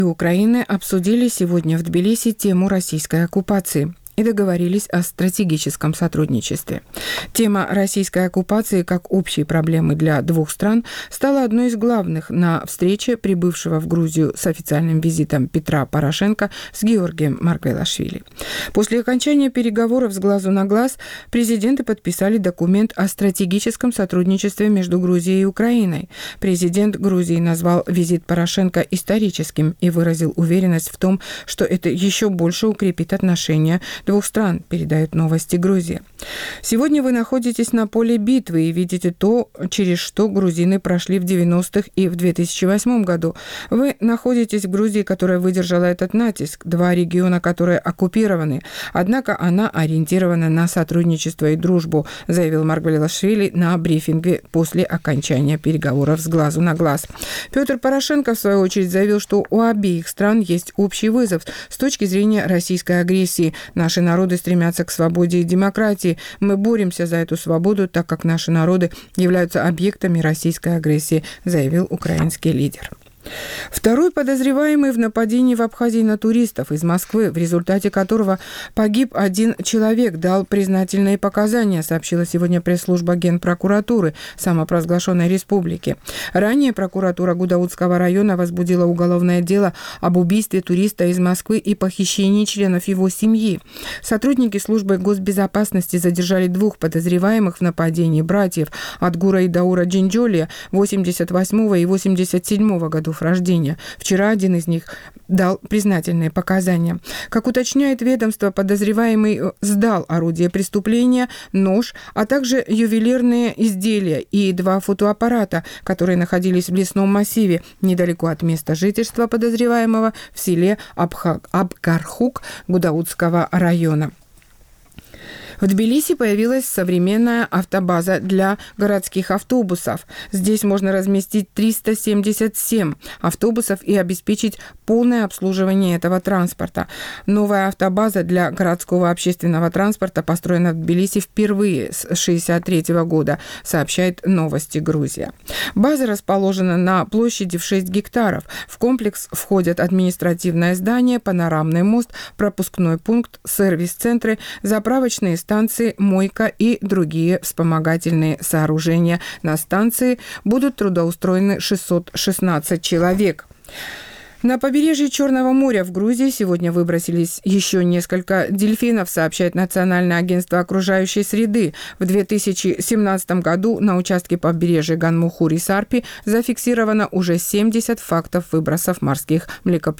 Украины обсудили сегодня в Тбилиси тему российской оккупации и договорились о стратегическом сотрудничестве. Тема российской оккупации как общей проблемы для двух стран стала одной из главных на встрече прибывшего в Грузию с официальным визитом Петра Порошенко с Георгием Маргвелашвили. После окончания переговоров с глазу на глаз президенты подписали документ о стратегическом сотрудничестве между Грузией и Украиной. Президент Грузии назвал визит Порошенко историческим и выразил уверенность в том, что это еще больше укрепит отношения двух стран, передает новости Грузия. Сегодня вы находитесь на поле битвы и видите то, через что грузины прошли в 90-х и в 2008 году. Вы находитесь в Грузии, которая выдержала этот натиск, два региона, которые оккупированы. Однако она ориентирована на сотрудничество и дружбу, заявил Маргвелашвили на брифинге после окончания переговоров с глазу на глаз. Петр Порошенко, в свою очередь, заявил, что у обеих стран есть общий вызов с точки зрения российской агрессии. Наши народы стремятся к свободе и демократии. Мы боремся за эту свободу, так как наши народы являются объектами российской агрессии, заявил украинский лидер. Второй подозреваемый в нападении в Абхазии на туристов из Москвы, в результате которого погиб один человек, дал признательные показания, сообщила сегодня пресс-служба Генпрокуратуры самопровозглашенной республики. Ранее прокуратура Гудаутского района возбудила уголовное дело об убийстве туриста из Москвы и похищении членов его семьи. Сотрудники службы госбезопасности задержали двух подозреваемых в нападении братьев Адгура и Даура Джинджолия 88 и 87 годов рождения. Вчера один из них дал признательные показания. Как уточняет ведомство, подозреваемый сдал орудие преступления, нож, а также ювелирные изделия и два фотоаппарата, которые находились в лесном массиве недалеко от места жительства подозреваемого в селе Абкархук Гудаутского района. В Тбилиси появилась современная автобаза для городских автобусов. Здесь можно разместить 377 автобусов и обеспечить полное обслуживание этого транспорта. Новая автобаза для городского общественного транспорта построена в Тбилиси впервые с 1963 года, сообщает новости Грузия. База расположена на площади в 6 гектаров. В комплекс входят административное здание, панорамный мост, пропускной пункт, сервис-центры, заправочные станции, мойка и другие вспомогательные сооружения. На станции будут трудоустроены 616 человек. На побережье Черного моря в Грузии сегодня выбросились еще несколько дельфинов, сообщает Национальное агентство окружающей среды. В 2017 году на участке побережья Ганмухури-Сарпи зафиксировано уже 70 фактов выбросов морских млекопитающих